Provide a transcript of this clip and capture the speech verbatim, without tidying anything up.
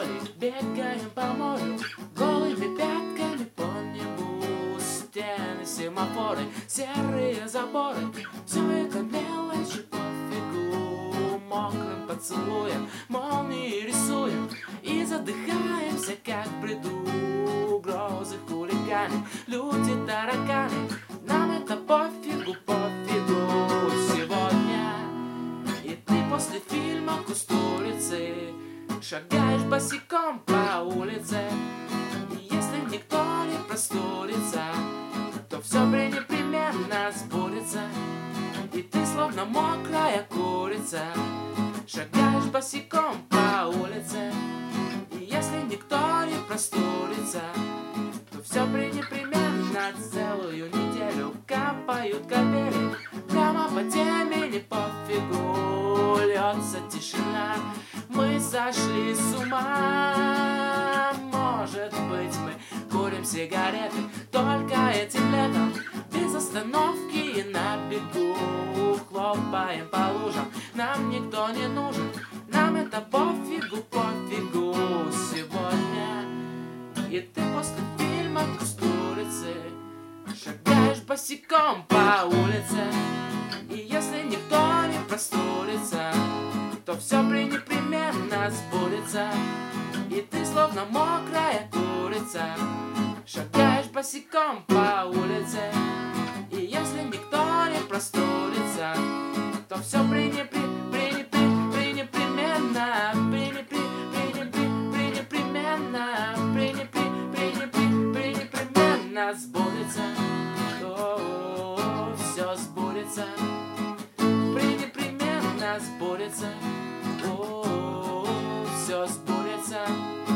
море, бегаем по морю, голыми пятками по небу. Стены, семафоры, серые заборы, все это мелочи пофигу. Мокрым поцелуем молнии рисуем и задыхаемся, как в бреду. Грозы, хулиганы, люди, тараканы, нам это пофигу, пофигу. Сегодня и ты после фильма «Кустурицы» шагаешь босиком по улице. И если никто не простудится, то все пренепременно сбудется. И ты словно мокрая курица шагаешь босиком по улице. И если никто не простудится, то все пренепременно целую неделю капают капели. Прямо по темени пофигу, льется тишина, мы сошли с ума. Может быть, мы курим сигареты только этим летом, без остановки и на бегу. Хлопаем по лужам, нам никто не нужен, нам это пофигу, пофигу. Сегодня и ты после фильма «Кустурицы» шагаешь босиком по улице. И если никто не простудится, то все пренепременно сбудется. И ты словно мокрая курица шагаешь босиком по улице. И если никто не простудится, то все пренепри, пренепри, пренепременно, пренепри, пренепри, пренепременно, пренепри, пренепри, пренепременно сбудется. О, все сбудется, пренепременно сбудется. О, все сбудется.